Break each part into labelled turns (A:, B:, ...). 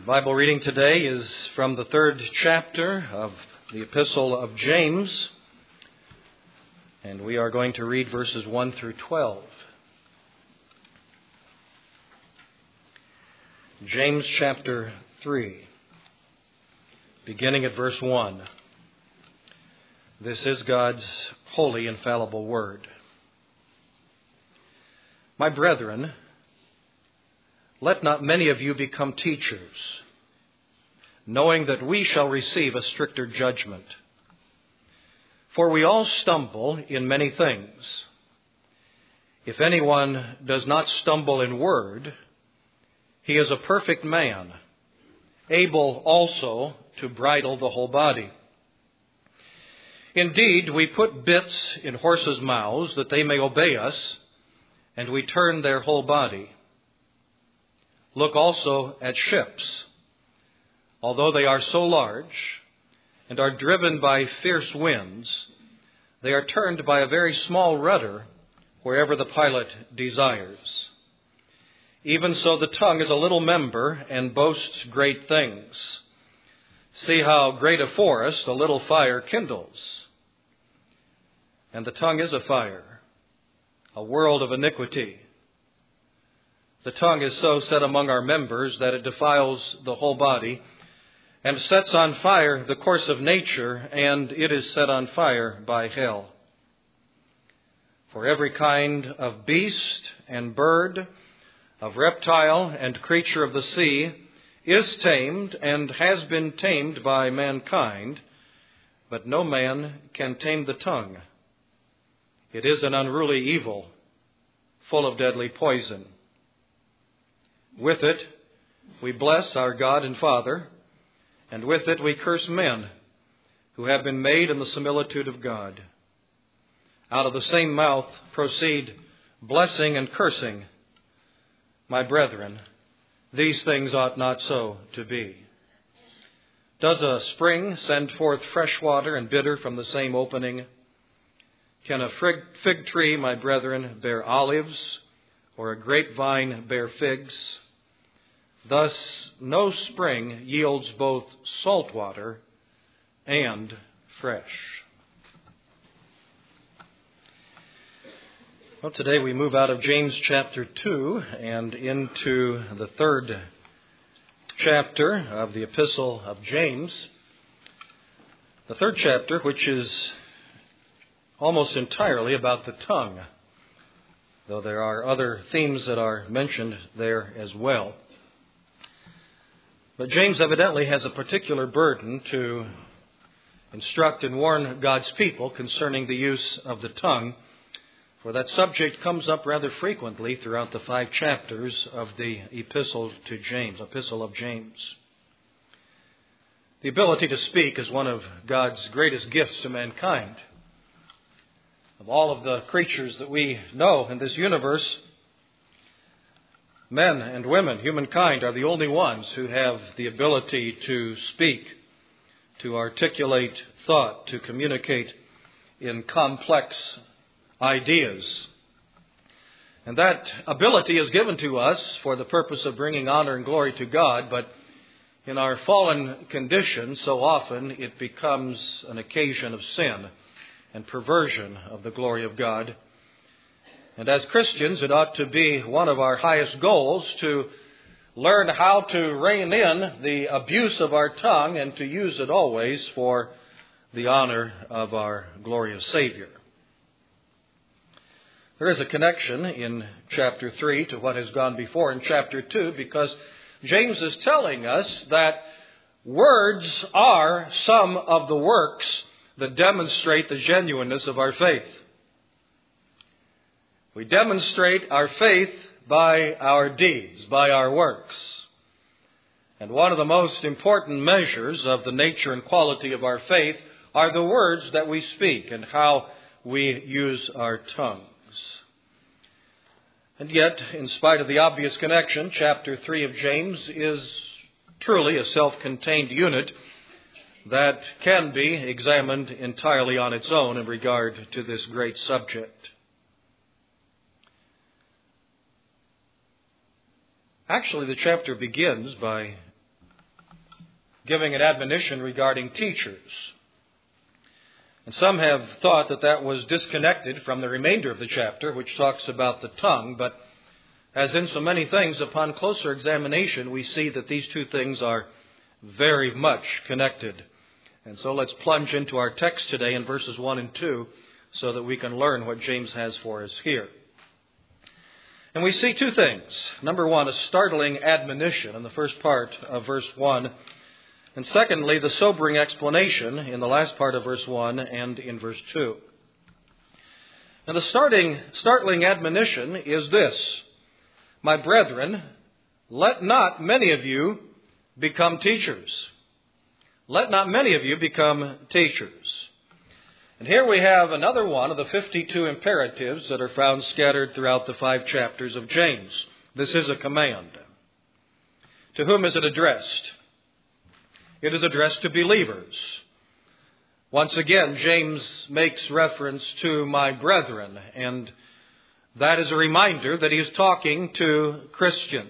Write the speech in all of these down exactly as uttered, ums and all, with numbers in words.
A: Bible reading today is from the third chapter of the Epistle of James, and we are going to read verses one through twelve. James chapter three, beginning at verse one. This is God's holy, infallible word. My brethren, let not many of you become teachers, knowing that we shall receive a stricter judgment. For we all stumble in many things. If anyone does not stumble in word, he is a perfect man, able also to bridle the whole body. Indeed, we put bits in horses' mouths that they may obey us, and we turn their whole body. Look also at ships. Although they are so large and are driven by fierce winds, they are turned by a very small rudder wherever the pilot desires. Even so, the tongue is a little member and boasts great things. See how great a forest a little fire kindles. And the tongue is a fire, a world of iniquity. The tongue is so set among our members that it defiles the whole body and sets on fire the course of nature, and it is set on fire by hell. For every kind of beast and bird, of reptile and creature of the sea is tamed and has been tamed by mankind, but no man can tame the tongue. It is an unruly evil, full of deadly poison. With it we bless our God and Father, and with it we curse men who have been made in the similitude of God. Out of the same mouth proceed blessing and cursing. My brethren, these things ought not so to be. Does a spring send forth fresh water and bitter from the same opening? Can a fig, fig tree, my brethren, bear olives, or a grapevine bear figs? Thus, no spring yields both salt water and fresh. Well, today we move out of James chapter two and into the third chapter of the Epistle of James. The third chapter, which is almost entirely about the tongue, though there are other themes that are mentioned there as well. But James evidently has a particular burden to instruct and warn God's people concerning the use of the tongue, for that subject comes up rather frequently throughout the five chapters of the Epistle to James, Epistle of James. The ability to speak is one of God's greatest gifts to mankind. Of all of the creatures that we know in this universe, men and women, humankind, are the only ones who have the ability to speak, to articulate thought, to communicate in complex ideas. And that ability is given to us for the purpose of bringing honor and glory to God, but in our fallen condition, so often it becomes an occasion of sin and perversion of the glory of God. And as Christians, it ought to be one of our highest goals to learn how to rein in the abuse of our tongue and to use it always for the honor of our glorious Savior. There is a connection in chapter three to what has gone before in chapter two, because James is telling us that words are some of the works that demonstrate the genuineness of our faith. We demonstrate our faith by our deeds, by our works. And one of the most important measures of the nature and quality of our faith are the words that we speak and how we use our tongues. And yet, in spite of the obvious connection, chapter three of James is truly a self-contained unit that can be examined entirely on its own in regard to this great subject. Actually, the chapter begins by giving an admonition regarding teachers. And some have thought that that was disconnected from the remainder of the chapter, which talks about the tongue. But as in so many things, upon closer examination, we see that these two things are very much connected. And so let's plunge into our text today in verses one and two so that we can learn what James has for us here. And we see two things. Number one, a startling admonition in the first part of verse one. And secondly, the sobering explanation in the last part of verse one and in verse two. And the starting, startling admonition is this: My brethren, let not many of you become teachers. Let not many of you become teachers. And here we have another one of the fifty-two imperatives that are found scattered throughout the five chapters of James. This is a command. To whom is it addressed? It is addressed to believers. Once again, James makes reference to my brethren, and that is a reminder that he is talking to Christians.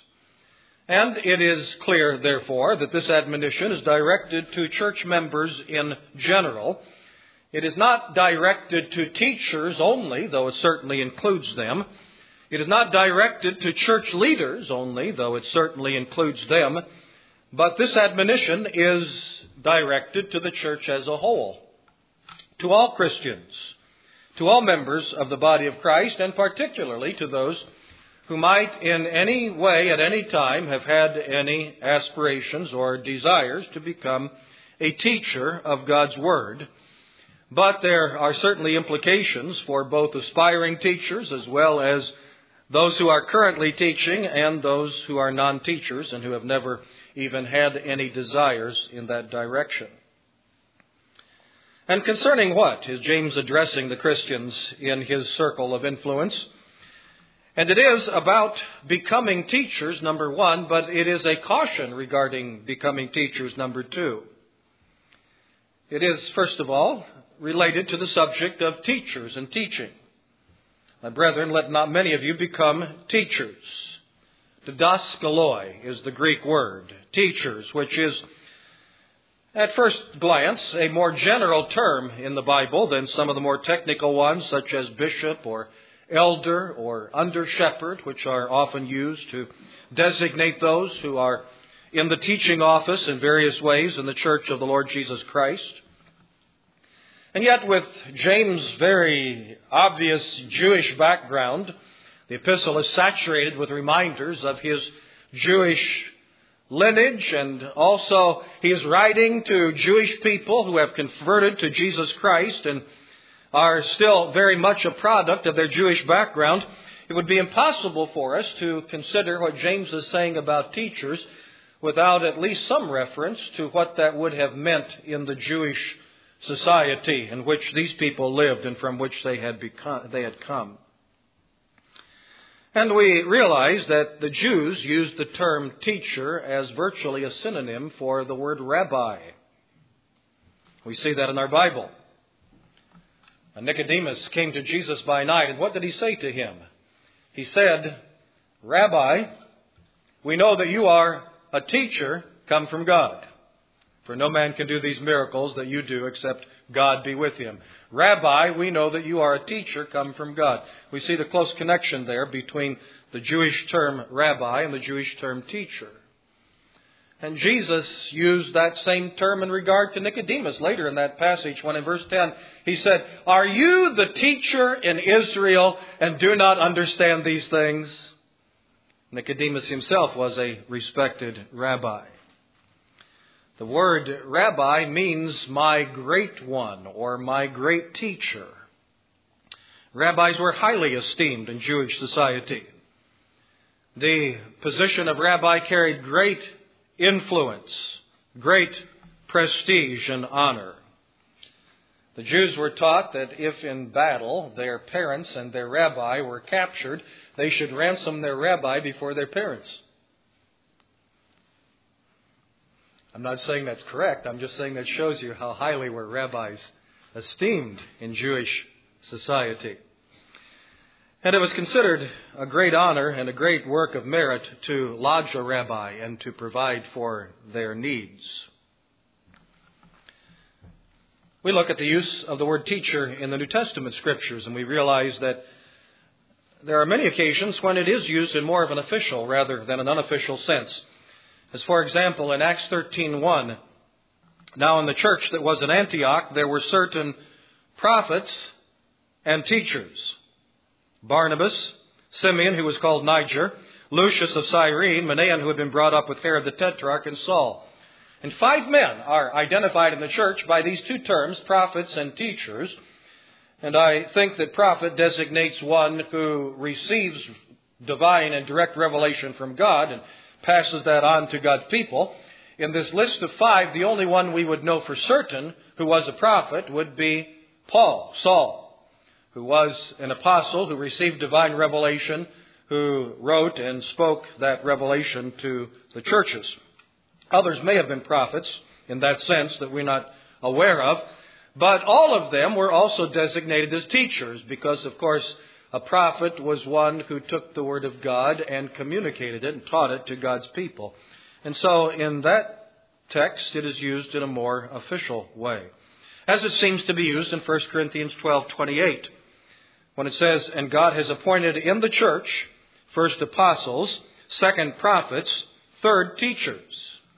A: And it is clear, therefore, that this admonition is directed to church members in general. It is not directed to teachers only, though it certainly includes them. It is not directed to church leaders only, though it certainly includes them. But this admonition is directed to the church as a whole, to all Christians, to all members of the body of Christ, and particularly to those who might in any way at any time have had any aspirations or desires to become a teacher of God's Word. But there are certainly implications for both aspiring teachers as well as those who are currently teaching and those who are non-teachers and who have never even had any desires in that direction. And concerning what is James addressing the Christians in his circle of influence? And it is about becoming teachers, number one, but it is a caution regarding becoming teachers, number two. It is, first of all, related to the subject of teachers and teaching. My brethren, let not many of you become teachers. Didaskaloi is the Greek word, teachers, which is, at first glance, a more general term in the Bible than some of the more technical ones, such as bishop or elder or under-shepherd, which are often used to designate those who are in the teaching office in various ways in the church of the Lord Jesus Christ. And yet, with James' very obvious Jewish background, the epistle is saturated with reminders of his Jewish lineage, and also he is writing to Jewish people who have converted to Jesus Christ and are still very much a product of their Jewish background. It would be impossible for us to consider what James is saying about teachers without at least some reference to what that would have meant in the Jewish society in which these people lived and from which they had become, they had come. And we realize that the Jews used the term teacher as virtually a synonym for the word rabbi. We see that in our Bible. And Nicodemus came to Jesus by night, and what did he say to him? He said, Rabbi, we know that you are a teacher come from God. For no man can do these miracles that you do except God be with him. Rabbi, we know that you are a teacher come from God. We see the close connection there between the Jewish term rabbi and the Jewish term teacher. And Jesus used that same term in regard to Nicodemus later in that passage when in verse ten he said, Are you the teacher in Israel and do not understand these things? Nicodemus himself was a respected rabbi. The word rabbi means my great one or my great teacher. Rabbis were highly esteemed in Jewish society. The position of rabbi carried great influence, great prestige and honor. The Jews were taught that if in battle their parents and their rabbi were captured, they should ransom their rabbi before their parents. I'm not saying that's correct. I'm just saying that shows you how highly were rabbis esteemed in Jewish society. And it was considered a great honor and a great work of merit to lodge a rabbi and to provide for their needs. We look at the use of the word teacher in the New Testament Scriptures, and we realize that there are many occasions when it is used in more of an official rather than an unofficial sense. As for example, in Acts thirteen one, now in the church that was in Antioch, there were certain prophets and teachers. Barnabas, Simeon, who was called Niger, Lucius of Cyrene, Manaen, who had been brought up with Herod the Tetrarch, and Saul. And five men are identified in the church by these two terms, prophets and teachers. And I think that prophet designates one who receives divine and direct revelation from God and passes that on to God's people. In this list of five, the only one we would know for certain who was a prophet would be Paul, Saul, who was an apostle who received divine revelation, who wrote and spoke that revelation to the churches. Others may have been prophets in that sense that we're not aware of, but all of them were also designated as teachers because, of course, a prophet was one who took the Word of God and communicated it and taught it to God's people. And so in that text, it is used in a more official way, as it seems to be used in First Corinthians twelve twenty-eight. When it says, and God has appointed in the church, first apostles, second prophets, third teachers.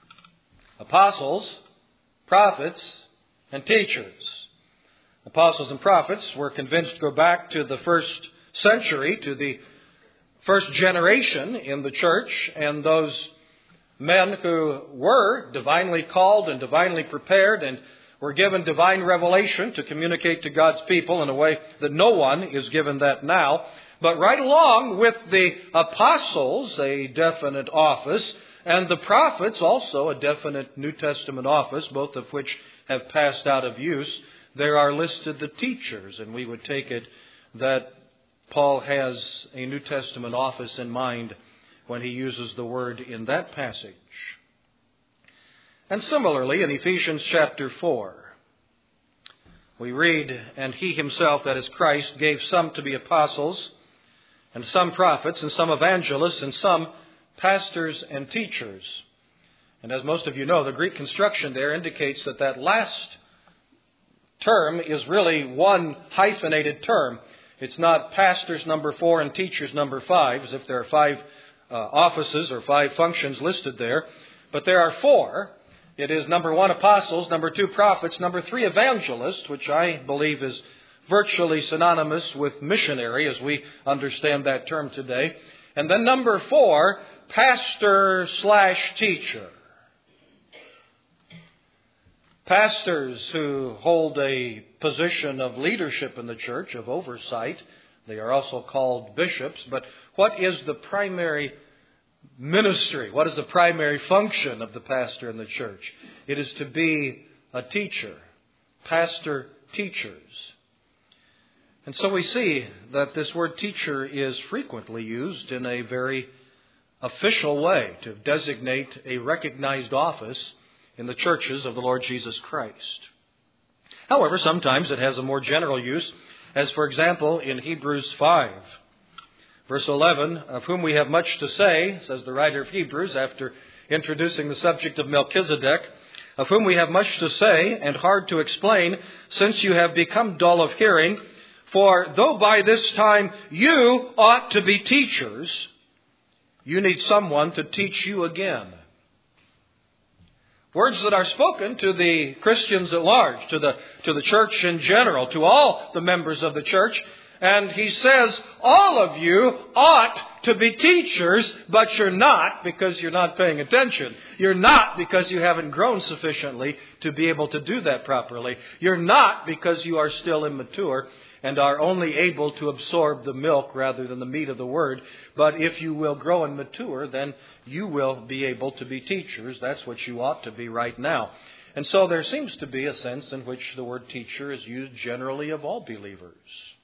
A: Apostles, prophets, and teachers. Apostles and prophets were convinced to go back to the first century, to the first generation in the church, and those men who were divinely called and divinely prepared and were given divine revelation to communicate to God's people in a way that no one is given that now. But right along with the apostles, a definite office, and the prophets, also a definite New Testament office, both of which have passed out of use, there are listed the teachers. And we would take it that Paul has a New Testament office in mind when he uses the word in that passage. And similarly, in Ephesians chapter four, we read, and he himself, that is Christ, gave some to be apostles, and some prophets, and some evangelists, and some pastors and teachers. And as most of you know, the Greek construction there indicates that that last term is really one hyphenated term. It's not pastors number four and teachers number five, as if there are five uh, offices or five functions listed there. But there are four. It is number one, apostles, number two, prophets, number three, evangelists, which I believe is virtually synonymous with missionary as we understand that term today. And then number four, pastor slash teacher. Pastors who hold a position of leadership in the church, of oversight, they are also called bishops. But what is the primary ministry? What is the primary function of the pastor in the church? It is to be a teacher. Pastor teachers. And so we see that this word teacher is frequently used in a very official way to designate a recognized office in the churches of the Lord Jesus Christ. However, sometimes it has a more general use, as for example in Hebrews five. Verse eleven, of whom we have much to say, says the writer of Hebrews after introducing the subject of Melchizedek, of whom we have much to say and hard to explain, since you have become dull of hearing. For though by this time you ought to be teachers, you need someone to teach you again. Words that are spoken to the Christians at large, to the, to the church in general, to all the members of the church. And he says, all of you ought to be teachers, but you're not because you're not paying attention. You're not because you haven't grown sufficiently to be able to do that properly. You're not because you are still immature and are only able to absorb the milk rather than the meat of the word. But if you will grow and mature, then you will be able to be teachers. That's what you ought to be right now. And so there seems to be a sense in which the word teacher is used generally of all believers,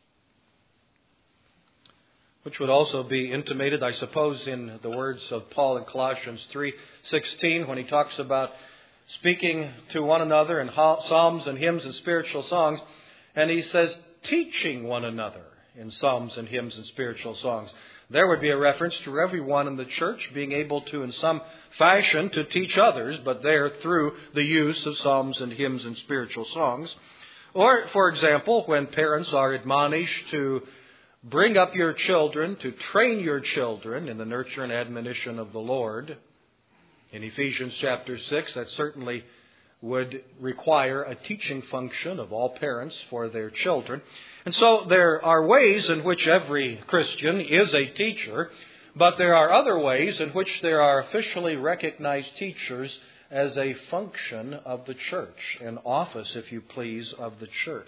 A: which would also be intimated, I suppose, in the words of Paul in Colossians three sixteen, when he talks about speaking to one another in psalms and hymns and spiritual songs. And he says, teaching one another in psalms and hymns and spiritual songs. There would be a reference to everyone in the church being able to, in some fashion, to teach others, but there through the use of psalms and hymns and spiritual songs. Or, for example, when parents are admonished to bring up your children, to train your children in the nurture and admonition of the Lord. In Ephesians chapter six, that certainly would require a teaching function of all parents for their children. And so there are ways in which every Christian is a teacher, but there are other ways in which there are officially recognized teachers as a function of the church, an office, if you please, of the church.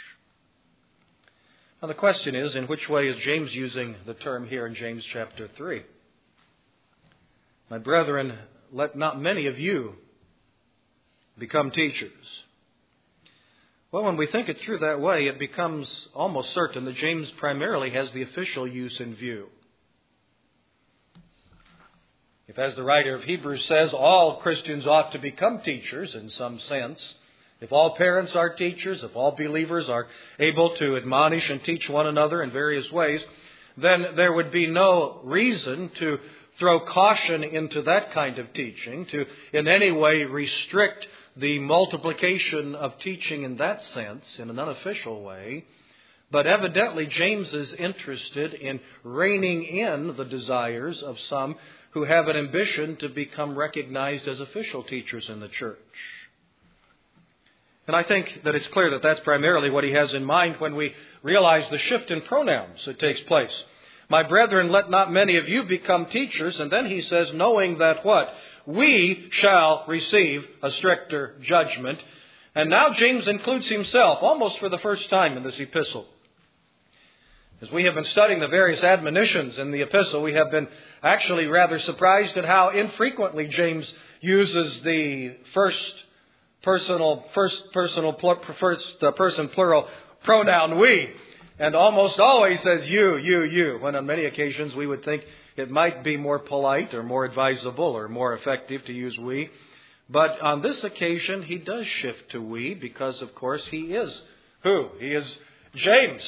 A: Now the question is, in which way is James using the term here in James chapter three? My brethren, let not many of you become teachers. Well, when we think it through that way, it becomes almost certain that James primarily has the official use in view. If, as the writer of Hebrews says, all Christians ought to become teachers in some sense, if all parents are teachers, if all believers are able to admonish and teach one another in various ways, then there would be no reason to throw caution into that kind of teaching, to in any way restrict the multiplication of teaching in that sense, in an unofficial way. But evidently James is interested in reining in the desires of some who have an ambition to become recognized as official teachers in the church. And I think that it's clear that that's primarily what he has in mind when we realize the shift in pronouns that takes place. My brethren, let not many of you become teachers. And then he says, knowing that what? We shall receive a stricter judgment. And now James includes himself almost for the first time in this epistle. As we have been studying the various admonitions in the epistle, we have been actually rather surprised at how infrequently James uses the first personal, first personal, first person plural pronoun we, and almost always says you, you, you, when on many occasions we would think it might be more polite or more advisable or more effective to use we. But on this occasion he does shift to we because, of course, he is who? He is James.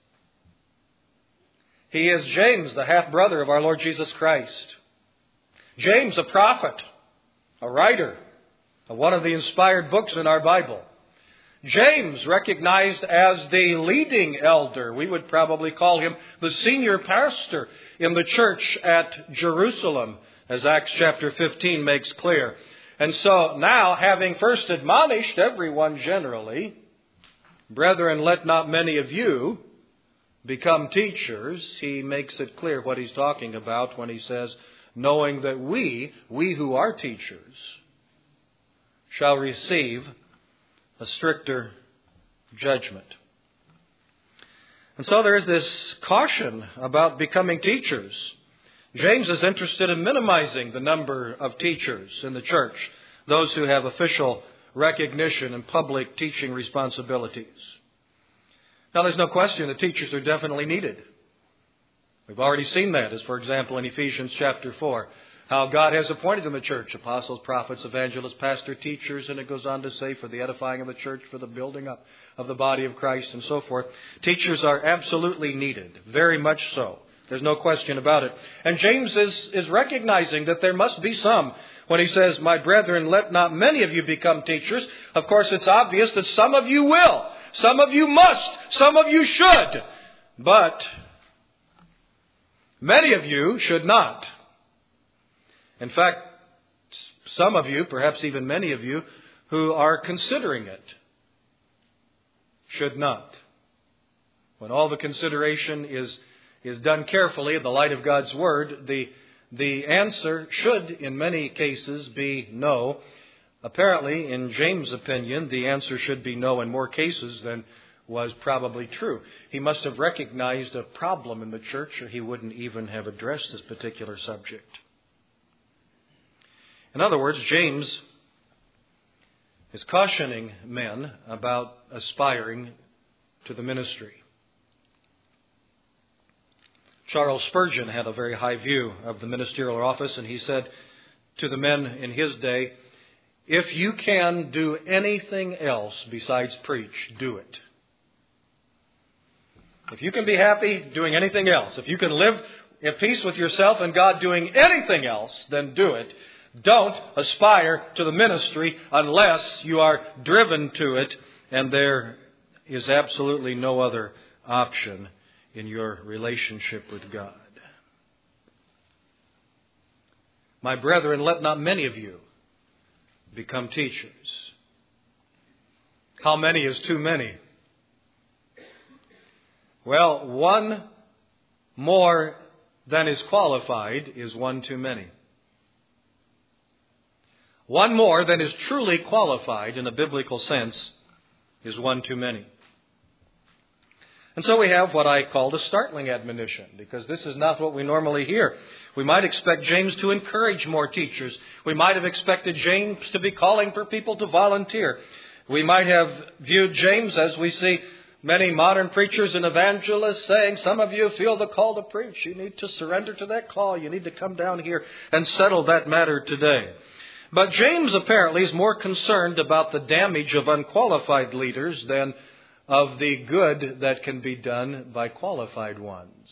A: He is James, the half-brother of our Lord Jesus Christ. James, a prophet, a writer of one of the inspired books in our Bible. James, recognized as the leading elder, we would probably call him the senior pastor in the church at Jerusalem, as Acts chapter fifteen makes clear. And so now, having first admonished everyone generally, brethren, let not many of you become teachers, he makes it clear what he's talking about when he says, knowing that we, we who are teachers, shall receive a stricter judgment. And so there is this caution about becoming teachers. James is interested in minimizing the number of teachers in the church, those who have official recognition and public teaching responsibilities. Now, there's no question that teachers are definitely needed. We've already seen that, as for example in Ephesians chapter four, how God has appointed in the church apostles, prophets, evangelists, pastor, teachers, and it goes on to say for the edifying of the church, for the building up of the body of Christ, and so forth. Teachers are absolutely needed, very much so. There's no question about it. And James is, is recognizing that there must be some. When he says, my brethren, let not many of you become teachers, of course it's obvious that some of you will. Some of you must. Some of you should. But many of you should not. In fact, some of you, perhaps even many of you, who are considering it, should not. When all the consideration is, is done carefully in the light of God's Word, the, the answer should, in many cases, be no. Apparently, in James' opinion, the answer should be no in more cases than was probably true. He must have recognized a problem in the church, or he wouldn't even have addressed this particular subject. In other words, James is cautioning men about aspiring to the ministry. Charles Spurgeon had a very high view of the ministerial office, and he said to the men in his day, if you can do anything else besides preach, do it. If you can be happy doing anything else, if you can live in peace with yourself and God doing anything else, then do it. Don't aspire to the ministry unless you are driven to it, and there is absolutely no other option in your relationship with God. My brethren, let not many of you become teachers. How many is too many? Well, one more than is qualified is one too many. One more than is truly qualified in a biblical sense is one too many. And so we have what I called a startling admonition, because this is not what we normally hear. We might expect James to encourage more teachers. We might have expected James to be calling for people to volunteer. We might have viewed James, as we see many modern preachers and evangelists saying, some of you feel the call to preach. You need to surrender to that call. You need to come down here and settle that matter today. But James apparently is more concerned about the damage of unqualified leaders than of the good that can be done by qualified ones.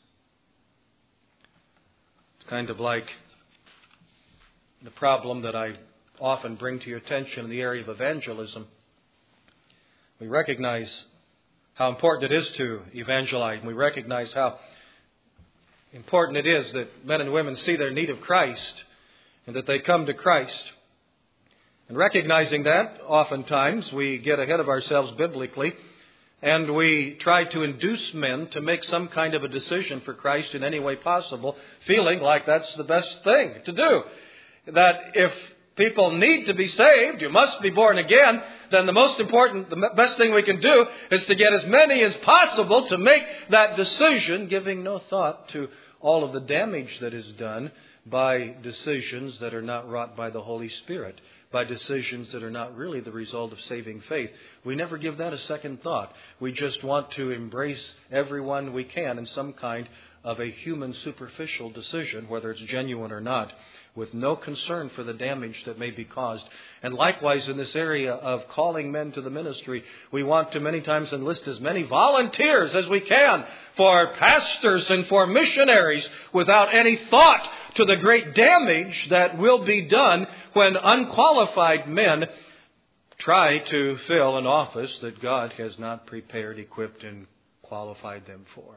A: It's kind of like the problem that I often bring to your attention in the area of evangelism. We recognize how important it is to evangelize, and we recognize how important it is that men and women see their need of Christ and that they come to Christ. And recognizing that, oftentimes we get ahead of ourselves biblically, and we try to induce men to make some kind of a decision for Christ in any way possible, feeling like that's the best thing to do. That if people need to be saved, you must be born again, then the most important, the best thing we can do is to get as many as possible to make that decision, giving no thought to all of the damage that is done by decisions that are not wrought by the Holy Spirit, by decisions that are not really the result of saving faith. We never give that a second thought. We just want to embrace everyone we can in some kind of a human superficial decision, whether it's genuine or not, with no concern for the damage that may be caused. And likewise, in this area of calling men to the ministry, we want to many times enlist as many volunteers as we can for pastors and for missionaries without any thought to the great damage that will be done when unqualified men try to fill an office that God has not prepared, equipped, and qualified them for.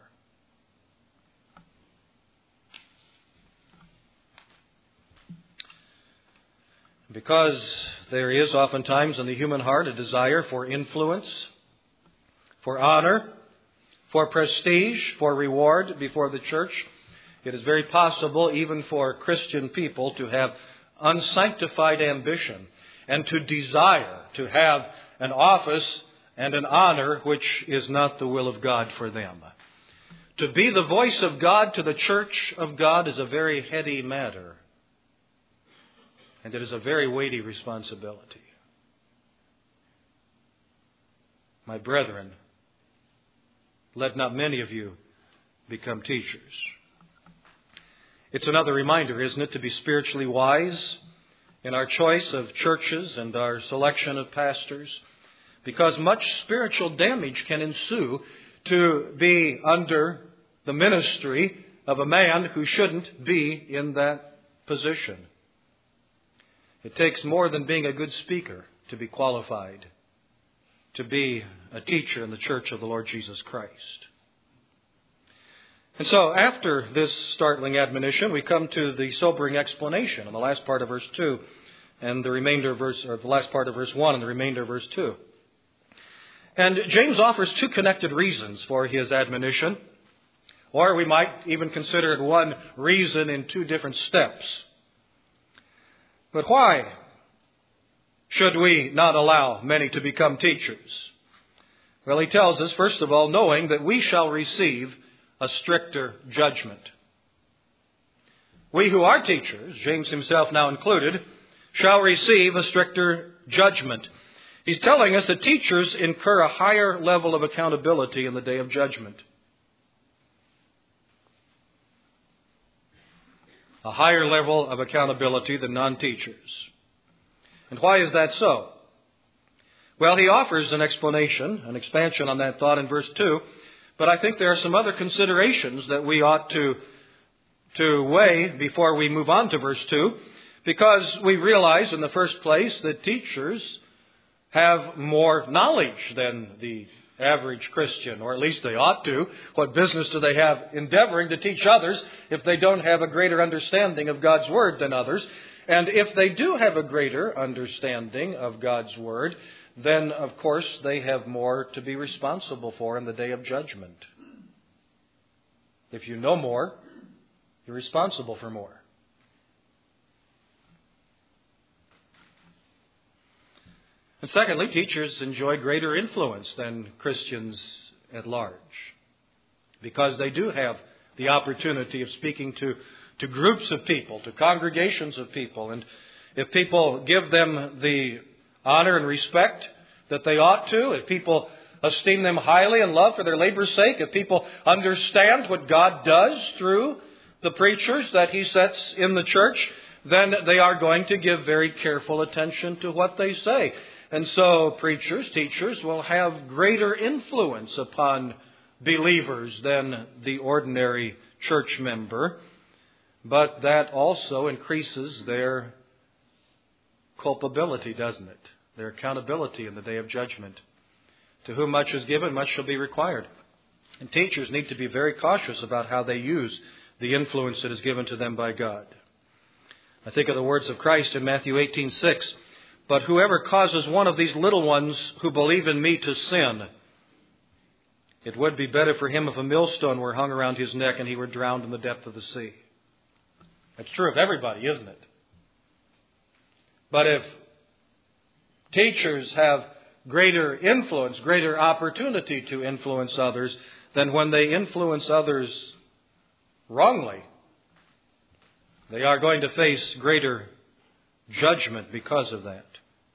A: Because there is oftentimes in the human heart a desire for influence, for honor, for prestige, for reward before the church, it is very possible even for Christian people to have unsanctified ambition and to desire to have an office and an honor which is not the will of God for them. To be the voice of God to the church of God is a very heady matter. And it is a very weighty responsibility. My brethren, let not many of you become teachers. It's another reminder, isn't it, to be spiritually wise in our choice of churches and our selection of pastors, because much spiritual damage can ensue to be under the ministry of a man who shouldn't be in that position. It takes more than being a good speaker to be qualified to be a teacher in the church of the Lord Jesus Christ. And so after this startling admonition, we come to the sobering explanation in the last part of verse two and the remainder of verse, or the last part of verse one and the remainder of verse two. And James offers two connected reasons for his admonition, or we might even consider it one reason in two different steps. But why should we not allow many to become teachers? Well, he tells us, first of all, knowing that we shall receive a stricter judgment. We who are teachers, James himself now included, shall receive a stricter judgment. He's telling us that teachers incur a higher level of accountability in the day of judgment. A higher level of accountability than non-teachers. And why is that so? Well, he offers an explanation, an expansion on that thought in verse two, But I think there are some other considerations that we ought to, to weigh before we move on to verse two, because we realize in the first place that teachers have more knowledge than the average Christian, or at least they ought to. What business do they have endeavoring to teach others if they don't have a greater understanding of God's Word than others? And if they do have a greater understanding of God's Word, then, of course, they have more to be responsible for in the day of judgment. If you know more, you're responsible for more. And secondly, teachers enjoy greater influence than Christians at large, because they do have the opportunity of speaking to, to groups of people, to congregations of people. And if people give them the honor and respect that they ought to, if people esteem them highly and love for their labor's sake, if people understand what God does through the preachers that He sets in the church, then they are going to give very careful attention to what they say. And so preachers, teachers will have greater influence upon believers than the ordinary church member. But that also increases their culpability, doesn't it? Their accountability in the day of judgment. To whom much is given, much shall be required. And teachers need to be very cautious about how they use the influence that is given to them by God. I think of the words of Christ in Matthew eighteen six. But whoever causes one of these little ones who believe in me to sin, it would be better for him if a millstone were hung around his neck and he were drowned in the depth of the sea. That's true of everybody, isn't it? But if teachers have greater influence, greater opportunity to influence others, then when they influence others wrongly, they are going to face greater judgment because of that.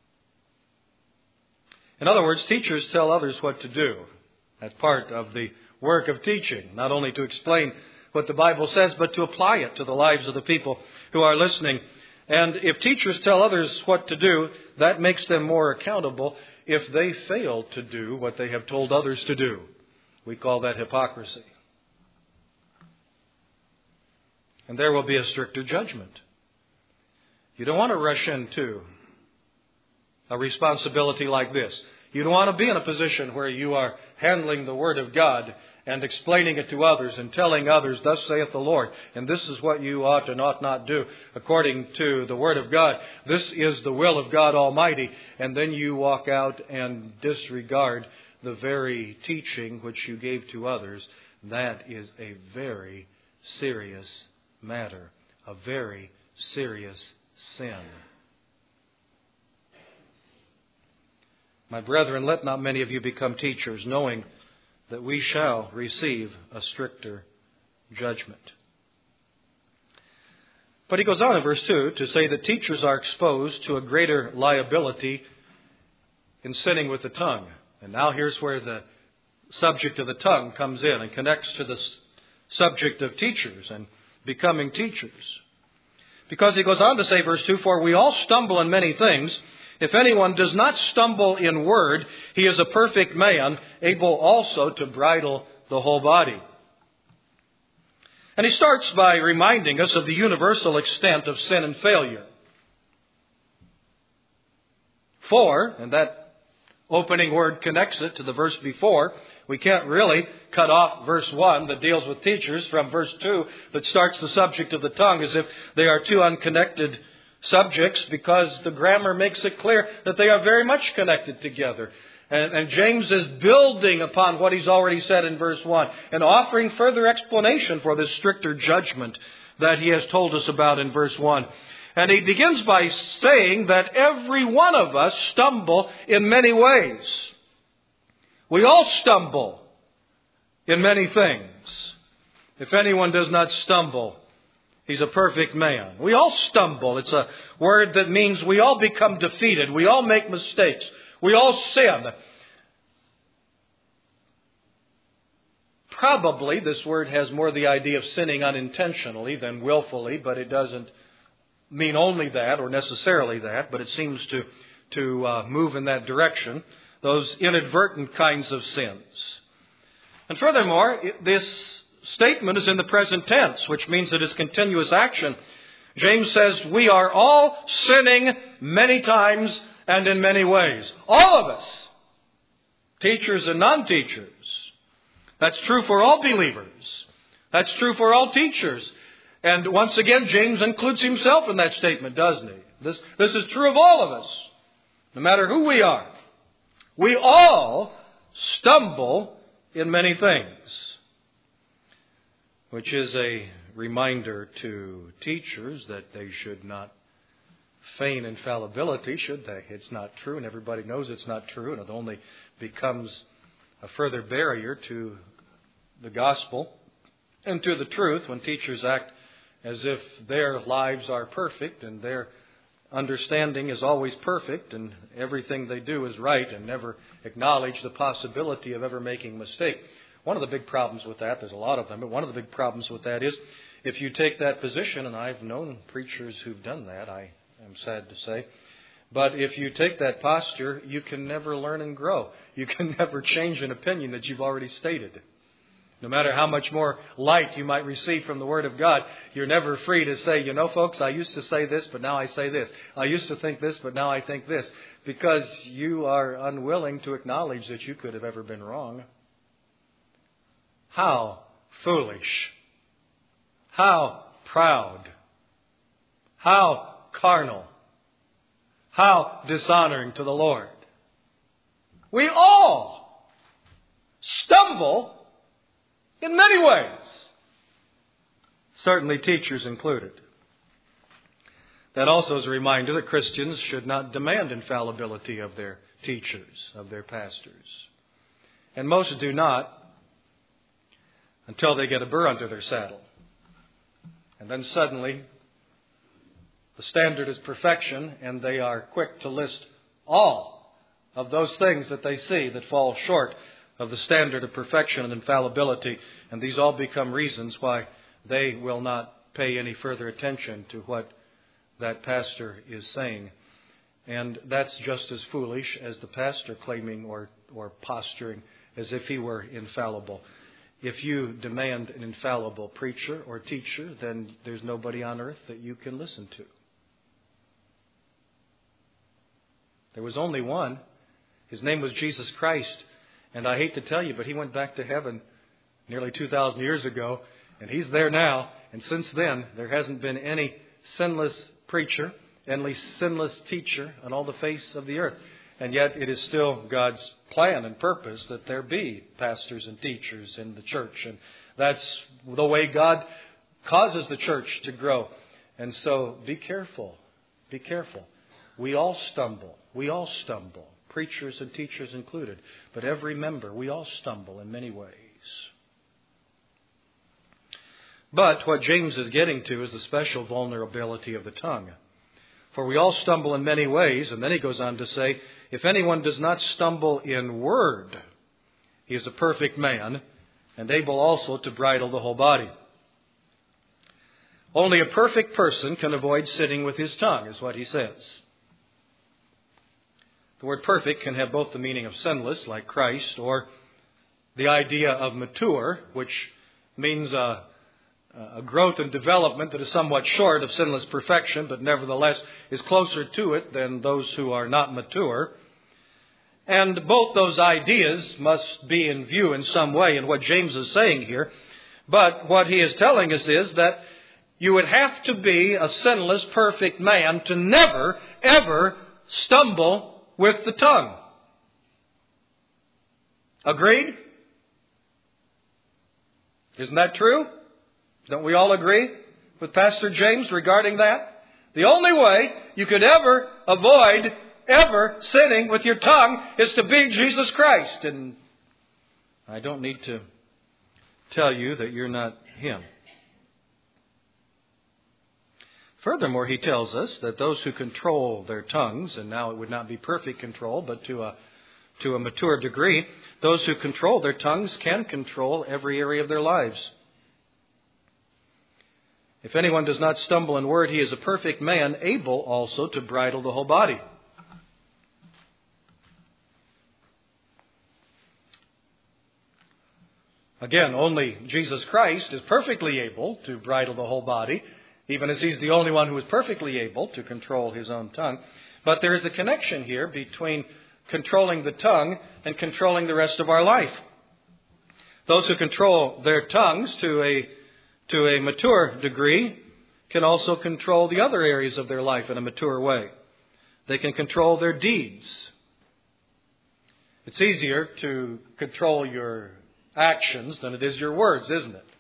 A: In other words, teachers tell others what to do. That's part of the work of teaching, not only to explain what the Bible says, but to apply it to the lives of the people who are listening. And if teachers tell others what to do, that makes them more accountable if they fail to do what they have told others to do. We call that hypocrisy. And there will be a stricter judgment. You don't want to rush into a responsibility like this. You don't want to be in a position where you are handling the Word of God and explaining it to others and telling others, thus saith the Lord, and this is what you ought and ought not do according to the Word of God. This is the will of God Almighty. And then you walk out and disregard the very teaching which you gave to others. That is a very serious matter, a very serious sin. My brethren, let not many of you become teachers, knowing that we shall receive a stricter judgment. But he goes on in verse two to say that teachers are exposed to a greater liability in sinning with the tongue. And now here's where the subject of the tongue comes in and connects to the subject of teachers and becoming teachers. Because he goes on to say, verse two, for we all stumble in many things. If anyone does not stumble in word, he is a perfect man, able also to bridle the whole body. And he starts by reminding us of the universal extent of sin and failure. For, and that opening word connects it to the verse before. We can't really cut off verse one that deals with teachers from verse two that starts the subject of the tongue as if they are two unconnected subjects, because the grammar makes it clear that they are very much connected together. And, and James is building upon what he's already said in verse one and offering further explanation for this stricter judgment that he has told us about in verse one. And he begins by saying that every one of us stumble in many ways. We all stumble in many things. If anyone does not stumble, he's a perfect man. We all stumble. It's a word that means we all become defeated. We all make mistakes. We all sin. Probably this word has more the idea of sinning unintentionally than willfully, but it doesn't mean only that or necessarily that, but it seems to, to uh, move in that direction. Those inadvertent kinds of sins. And furthermore, this statement is in the present tense, which means it is continuous action. James says, we are all sinning many times and in many ways. All of us. Teachers and non-teachers. That's true for all believers. That's true for all teachers. And once again, James includes himself in that statement, doesn't he? This, this is true of all of us, no matter who we are. We all stumble in many things, which is a reminder to teachers that they should not feign infallibility, should they? It's not true, and everybody knows it's not true, and it only becomes a further barrier to the gospel and to the truth when teachers act as if their lives are perfect and their understanding is always perfect and everything they do is right and never acknowledge the possibility of ever making a mistake. One of the big problems with that, there's a lot of them, but one of the big problems with that is if you take that position, and I've known preachers who've done that, I am sad to say, but if you take that posture, you can never learn and grow. You can never change an opinion that you've already stated. No matter how much more light you might receive from the Word of God, you're never free to say, you know, folks, I used to say this, but now I say this. I used to think this, but now I think this. Because you are unwilling to acknowledge that you could have ever been wrong. How foolish. How proud. How carnal. How dishonoring to the Lord. We all stumble in many ways. Certainly teachers included. That also is a reminder that Christians should not demand infallibility of their teachers, of their pastors. And most do not until they get a burr under their saddle. And then suddenly the standard is perfection, and they are quick to list all of those things that they see that fall short of the standard of perfection and infallibility. And these all become reasons why they will not pay any further attention to what that pastor is saying. And that's just as foolish as the pastor claiming or, or posturing as if he were infallible. If you demand an infallible preacher or teacher, then there's nobody on earth that you can listen to. There was only one. His name was Jesus Christ. And I hate to tell you, but he went back to heaven nearly two thousand years ago, and he's there now. And since then, there hasn't been any sinless preacher, any sinless teacher on all the face of the earth. And yet it is still God's plan and purpose that there be pastors and teachers in the church. And that's the way God causes the church to grow. And so be careful. Be careful. We all stumble. We all stumble. Preachers and teachers included. But every member, we all stumble in many ways. But what James is getting to is the special vulnerability of the tongue. For we all stumble in many ways. And then he goes on to say, if anyone does not stumble in word, he is a perfect man and able also to bridle the whole body. Only a perfect person can avoid sinning with his tongue, is what he says. The word perfect can have both the meaning of sinless, like Christ, or the idea of mature, which means a, a growth and development that is somewhat short of sinless perfection, but nevertheless is closer to it than those who are not mature. And both those ideas must be in view in some way in what James is saying here. But what he is telling us is that you would have to be a sinless, perfect man to never, ever stumble with the tongue. Agreed? Isn't that true? Don't we all agree with Pastor James regarding that? The only way you could ever avoid ever sinning with your tongue is to be Jesus Christ. And I don't need to tell you that you're not Him. Furthermore, he tells us that those who control their tongues, and now it would not be perfect control, but to a, to a mature degree, those who control their tongues can control every area of their lives. If anyone does not stumble in word, he is a perfect man, able also to bridle the whole body. Again, only Jesus Christ is perfectly able to bridle the whole body, even as He's the only one who is perfectly able to control His own tongue. But there is a connection here between controlling the tongue and controlling the rest of our life. Those who control their tongues to a, to a mature degree can also control the other areas of their life in a mature way. They can control their deeds. It's easier to control your actions than it is your words, isn't it?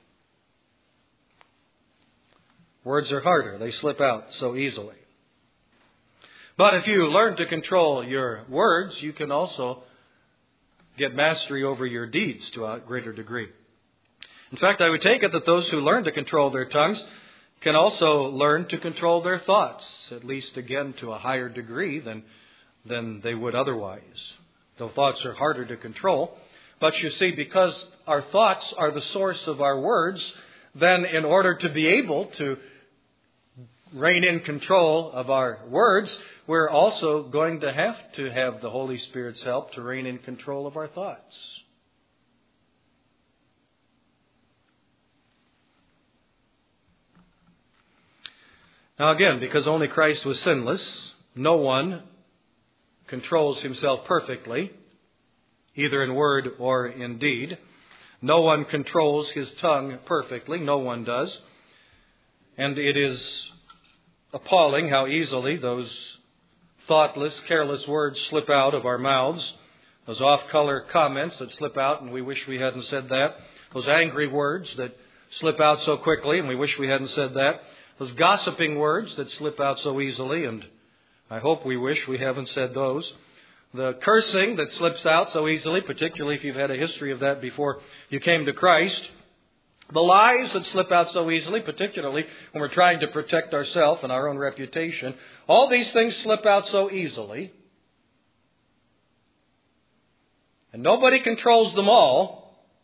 A: Words are harder. They slip out so easily. But if you learn to control your words, you can also get mastery over your deeds to a greater degree. In fact, I would take it that those who learn to control their tongues can also learn to control their thoughts, at least again to a higher degree than, than they would otherwise. Though thoughts are harder to control. But you see, because our thoughts are the source of our words, then in order to be able to reign in control of our words, we're also going to have to have the Holy Spirit's help to reign in control of our thoughts. Now again, because only Christ was sinless, no one controls himself perfectly, either in word or in deed. No one controls his tongue perfectly. No one does. And it is appalling how easily those thoughtless, careless words slip out of our mouths. Those off-color comments that slip out and we wish we hadn't said that. Those angry words that slip out so quickly and we wish we hadn't said that. Those gossiping words that slip out so easily, and I hope we wish we haven't said those. The cursing that slips out so easily, particularly if you've had a history of that before you came to Christ. The lies that slip out so easily, particularly when we're trying to protect ourselves and our own reputation. All these things slip out so easily. And nobody controls them all.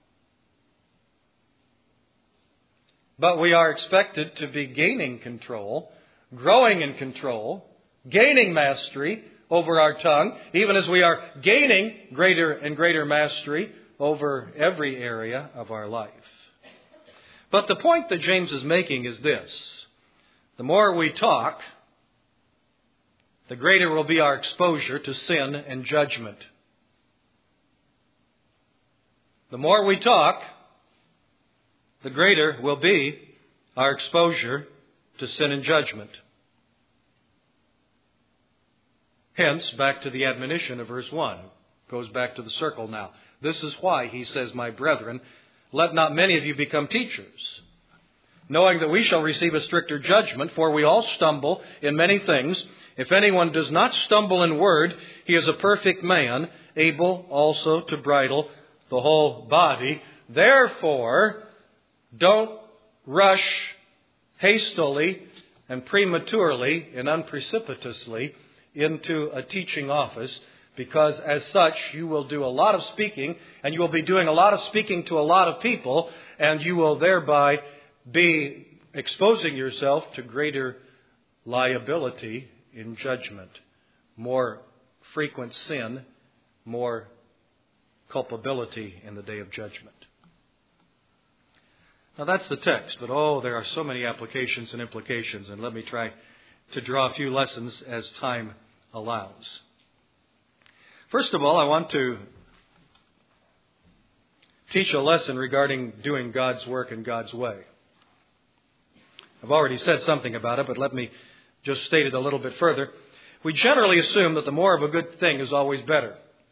A: But we are expected to be gaining control, growing in control, gaining mastery over our tongue, even as we are gaining greater and greater mastery over every area of our life. But the point that James is making is this. The more we talk, the greater will be our exposure to sin and judgment. The more we talk, the greater will be our exposure to sin and judgment. Hence, back to the admonition of verse one. Goes back to the circle now. This is why he says, my brethren, let not many of you become teachers, knowing that we shall receive a stricter judgment, for we all stumble in many things. If anyone does not stumble in word, he is a perfect man, able also to bridle the whole body. Therefore, don't rush hastily and prematurely and unprecipitously into a teaching office, because as such you will do a lot of speaking, and you will be doing a lot of speaking to a lot of people, and you will thereby be exposing yourself to greater liability in judgment, more frequent sin, more culpability in the day of judgment. Now that's the text, but oh, there are so many applications and implications, and let me try to draw a few lessons as time allows. First of all, I want to teach a lesson regarding doing God's work in God's way. I've already said something about it, but let me just state it a little bit further. We generally assume that the more of a good thing is always better.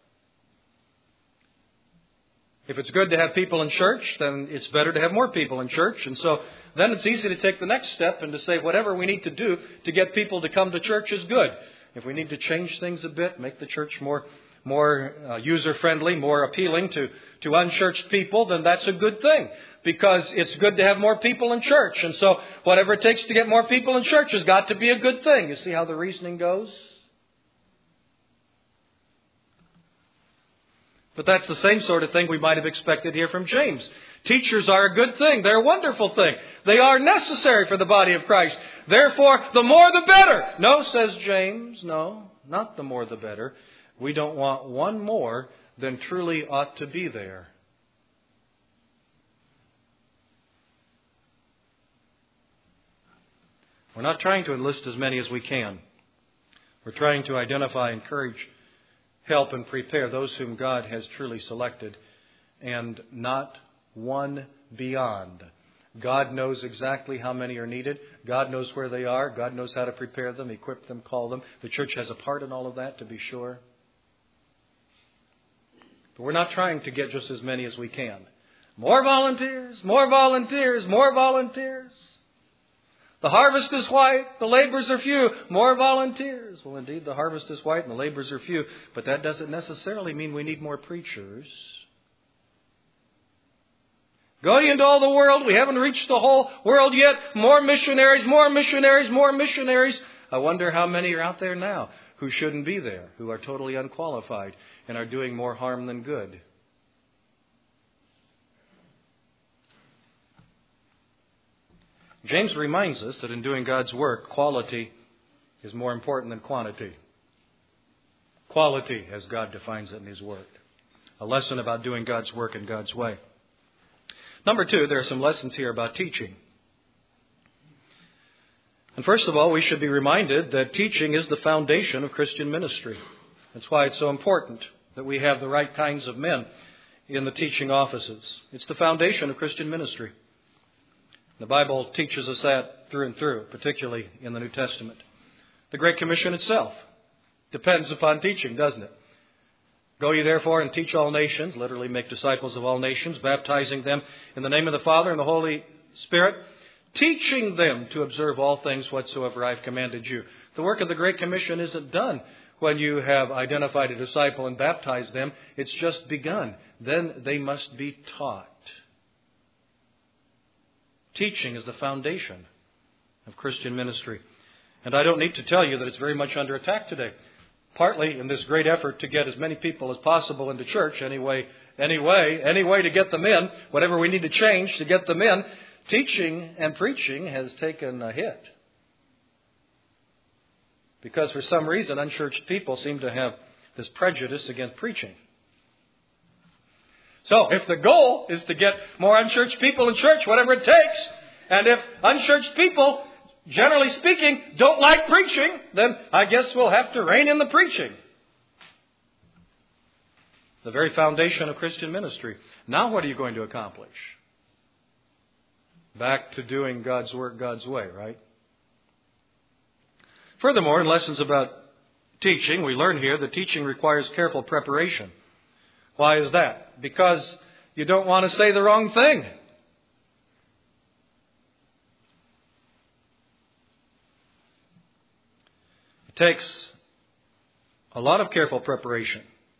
A: If it's good to have people in church, then it's better to have more people in church. And so then it's easy to take the next step and to say whatever we need to do to get people to come to church is good. If we need to change things a bit, make the church more more uh, user-friendly, more appealing to, to unchurched people, then that's a good thing. Because it's good to have more people in church. And so whatever it takes to get more people in church has got to be a good thing. You see how the reasoning goes? But that's the same sort of thing we might have expected here from James. Teachers are a good thing. They're a wonderful thing. They are necessary for the body of Christ. Therefore, the more the better. No, says James. No, not the more the better. We don't want one more than truly ought to be there. We're not trying to enlist as many as we can. We're trying to identify, encourage, help, and prepare those whom God has truly selected, and not one beyond. God knows exactly how many are needed. God knows where they are. God knows how to prepare them, equip them, call them. The church has a part in all of that, to be sure. But we're not trying to get just as many as we can. More volunteers, more volunteers, more volunteers. The harvest is white, the laborers are few. More volunteers. Well, indeed, the harvest is white and the laborers are few. But that doesn't necessarily mean we need more preachers. Go ye into all the world. We haven't reached the whole world yet. More missionaries, more missionaries, more missionaries. I wonder how many are out there now who shouldn't be there, who are totally unqualified and are doing more harm than good. James reminds us that in doing God's work, quality is more important than quantity. Quality, as God defines it in His Word. A lesson about doing God's work in God's way. Number two, there are some lessons here about teaching. And first of all, we should be reminded that teaching is the foundation of Christian ministry. That's why it's so important that we have the right kinds of men in the teaching offices. It's the foundation of Christian ministry. The Bible teaches us that through and through, particularly in the New Testament. The Great Commission itself depends upon teaching, doesn't it? Go ye therefore and teach all nations, literally make disciples of all nations, baptizing them in the name of the Father and the Holy Spirit, teaching them to observe all things whatsoever I have commanded you. The work of the Great Commission isn't done when you have identified a disciple and baptized them. It's just begun. Then they must be taught. Teaching is the foundation of Christian ministry. And I don't need to tell you that it's very much under attack today. Partly in this great effort to get as many people as possible into church, anyway, anyway, any way to get them in, whatever we need to change to get them in, teaching and preaching has taken a hit. Because for some reason, unchurched people seem to have this prejudice against preaching. So if the goal is to get more unchurched people in church, whatever it takes, and if unchurched people, generally speaking, don't like preaching, then I guess we'll have to rein in the preaching. The very foundation of Christian ministry. Now what are you going to accomplish? Back to doing God's work God's way, right? Furthermore, in lessons about teaching, we learn here that teaching requires careful preparation. Why is that? Because you don't want to say the wrong thing. It takes a lot of careful preparation.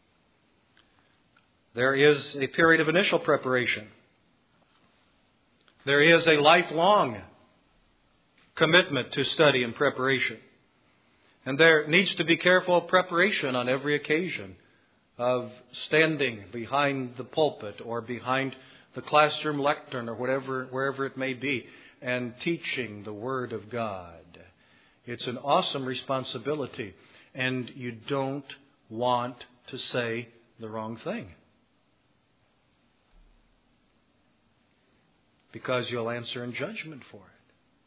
A: There is a period of initial preparation. There is a lifelong commitment to study and preparation. And there needs to be careful preparation on every occasion of standing behind the pulpit or behind the classroom lectern or whatever, wherever it may be, and teaching the Word of God. It's an awesome responsibility, and you don't want to say the wrong thing, because you'll answer in judgment for it.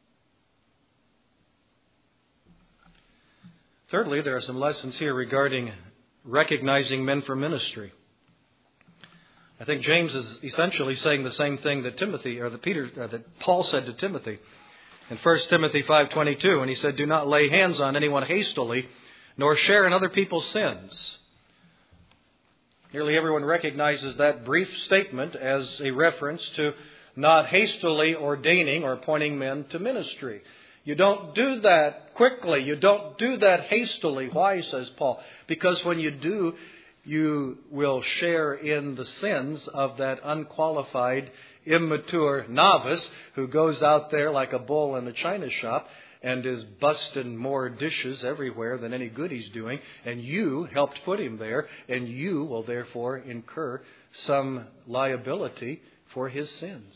A: Thirdly, there are some lessons here regarding recognizing men for ministry. I think James is essentially saying the same thing that Timothy or that Peter or that Paul said to Timothy in First Timothy five twenty-two, when he said, "Do not lay hands on anyone hastily, nor share in other people's sins." Nearly everyone recognizes that brief statement as a reference to not hastily ordaining or appointing men to ministry. You don't do that quickly. You don't do that hastily. Why, says Paul? Because when you do, you will share in the sins of that unqualified, immature novice who goes out there like a bull in a china shop and is busting more dishes everywhere than any good he's doing. And you helped put him there, and you will therefore incur some liability for his sins.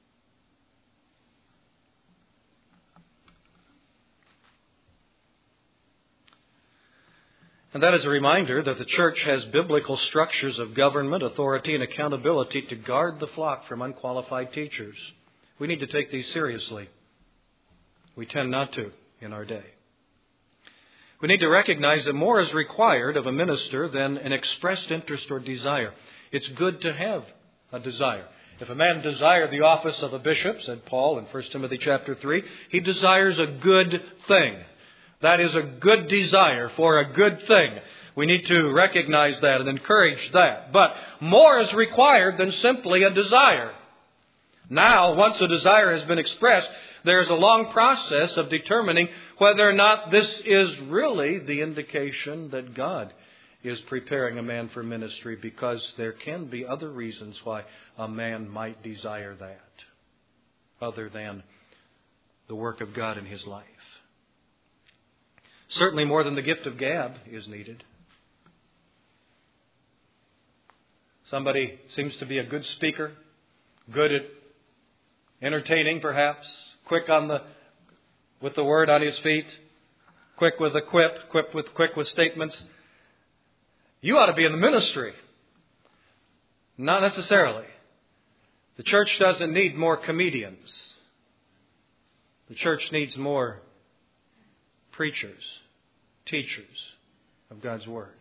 A: And that is a reminder that the church has biblical structures of government, authority, and accountability to guard the flock from unqualified teachers. We need to take these seriously. We tend not to in our day. We need to recognize that more is required of a minister than an expressed interest or desire. It's good to have a desire. If a man desire the office of a bishop, said Paul in First Timothy chapter three, he desires a good thing. That is a good desire for a good thing. We need to recognize that and encourage that. But more is required than simply a desire. Now, once a desire has been expressed, there is a long process of determining whether or not this is really the indication that God is preparing a man for ministry, because there can be other reasons why a man might desire that other than the work of God in his life. Certainly more than the gift of gab is needed. Somebody seems to be a good speaker, good at entertaining perhaps, quick on the with the word on his feet, quick with a quip, quick with quick with statements. You ought to be in the ministry. Not necessarily. The church doesn't need more comedians. The church needs more preachers, teachers of God's Word.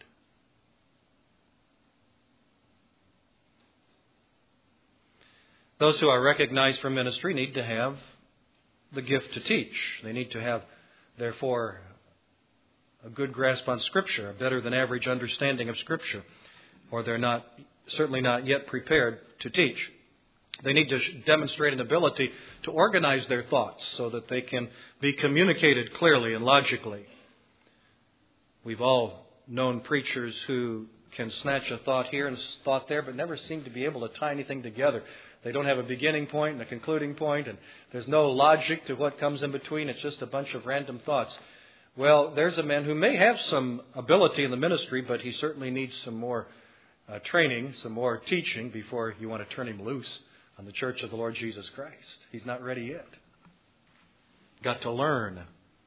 A: Those who are recognized for ministry need to have the gift to teach. They need to have, therefore, a good grasp on Scripture, a better than average understanding of Scripture, or they're not, certainly not yet prepared to teach. They need to demonstrate an ability to organize their thoughts so that they can be communicated clearly and logically. We've all known preachers who can snatch a thought here and a thought there, but never seem to be able to tie anything together. They don't have a beginning point and a concluding point, and there's no logic to what comes in between. It's just a bunch of random thoughts. Well, there's a man who may have some ability in the ministry, but he certainly needs some more uh, training, some more teaching before you want to turn him loose on the church of the Lord Jesus Christ. He's not ready yet. Got to learn.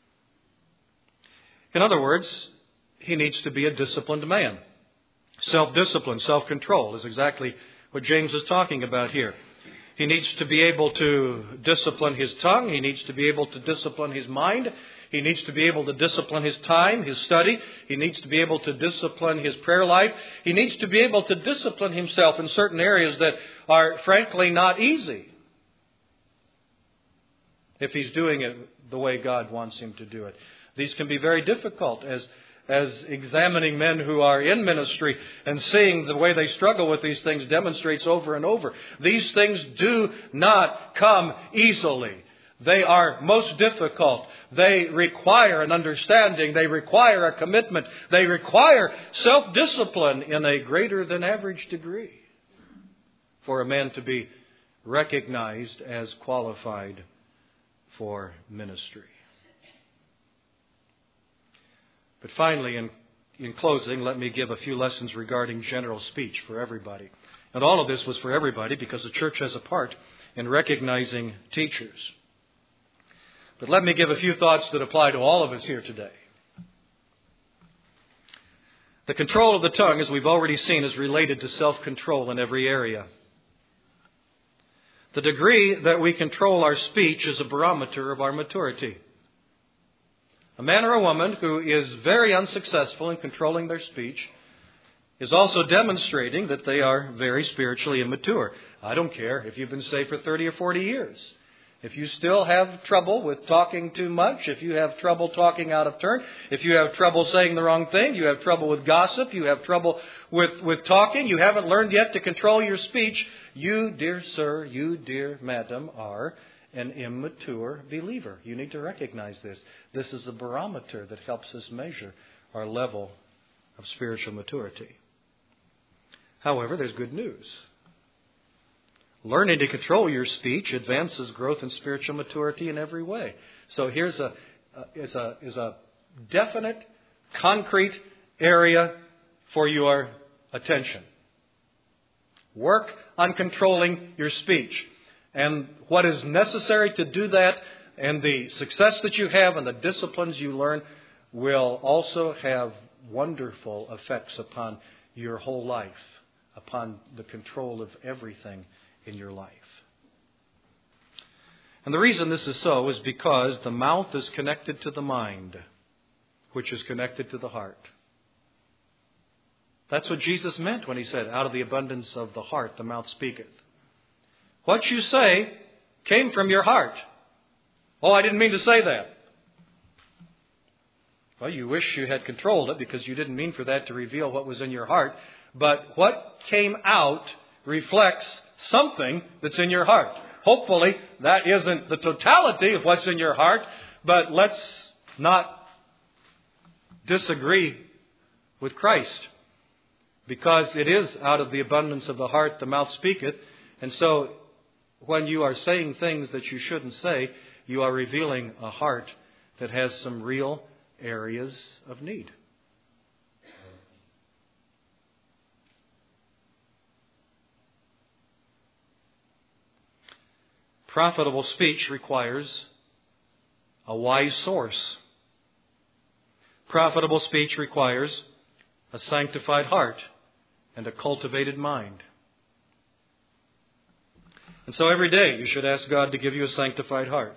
A: In other words, he needs to be a disciplined man. Self-discipline, self-control is exactly what James is talking about here. He needs to be able to discipline his tongue. He needs to be able to discipline his mind. He needs to be able to discipline his time, his study. He needs to be able to discipline his prayer life. He needs to be able to discipline himself in certain areas that are frankly not easy, if he's doing it the way God wants him to do it. These can be very difficult as as examining men who are in ministry and seeing the way they struggle with these things demonstrates over and over. These things do not come easily. They are most difficult. They require an understanding. They require a commitment. They require self-discipline in a greater than average degree for a man to be recognized as qualified for ministry. But finally, in, in closing, let me give a few lessons regarding general speech for everybody. And all of this was for everybody because the church has a part in recognizing teachers. But let me give a few thoughts that apply to all of us here today. The control of the tongue, as we've already seen, is related to self-control in every area. The degree that we control our speech is a barometer of our maturity. A man or a woman who is very unsuccessful in controlling their speech is also demonstrating that they are very spiritually immature. I don't care if you've been saved for thirty or forty years. If you still have trouble with talking too much, if you have trouble talking out of turn, if you have trouble saying the wrong thing, you have trouble with gossip, you have trouble with, with talking, you haven't learned yet to control your speech, you, dear sir, you, dear madam, are an immature believer. You need to recognize this. This is a barometer that helps us measure our level of spiritual maturity. However, there's good news. Learning to control your speech advances growth in spiritual maturity in every way. So here's a uh, is a is a definite, concrete area for your attention. Work on controlling your speech. And what is necessary to do that, and the success that you have and the disciplines you learn will also have wonderful effects upon your whole life, upon the control of everything in your life. And the reason this is so is because the mouth is connected to the mind, which is connected to the heart. That's what Jesus meant when he said, out of the abundance of the heart, the mouth speaketh. What you say came from your heart. Oh, I didn't mean to say that. Well, you wish you had controlled it because you didn't mean for that to reveal what was in your heart. But what came out reflects something that's in your heart. Hopefully, that isn't the totality of what's in your heart, but let's not disagree with Christ, because it is out of the abundance of the heart the mouth speaketh. And so when you are saying things that you shouldn't say, you are revealing a heart that has some real areas of need. Profitable speech requires a wise source. Profitable speech requires a sanctified heart and a cultivated mind. And so every day you should ask God to give you a sanctified heart.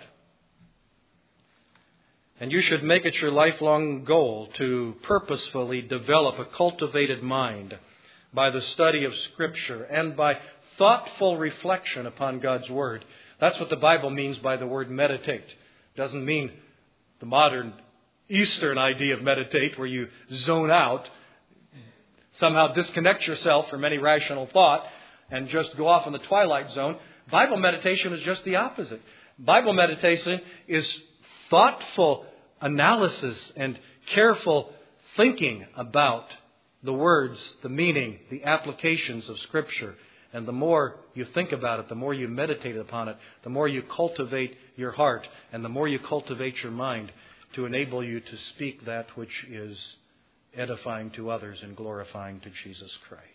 A: And you should make it your lifelong goal to purposefully develop a cultivated mind by the study of Scripture and by thoughtful reflection upon God's Word. That's what the Bible means by the word meditate. It doesn't mean the modern Eastern idea of meditate, where you zone out, somehow disconnect yourself from any rational thought, and just go off in the twilight zone. Bible meditation is just the opposite. Bible meditation is thoughtful analysis and careful thinking about the words, the meaning, the applications of Scripture. And the more you think about it, the more you meditate upon it, the more you cultivate your heart, and the more you cultivate your mind to enable you to speak that which is edifying to others and glorifying to Jesus Christ.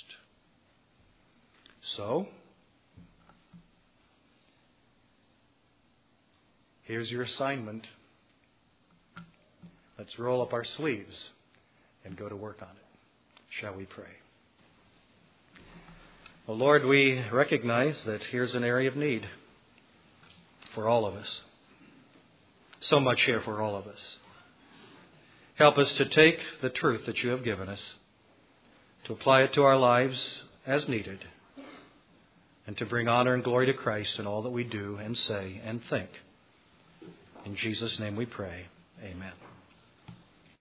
A: So, here's your assignment. Let's roll up our sleeves and go to work on it. Shall we pray? Well, Lord, we recognize that here's an area of need for all of us. So much here for all of us. Help us to take the truth that you have given us, to apply it to our lives as needed, and to bring honor and glory to Christ in all that we do and say and think. In Jesus' name we pray. Amen.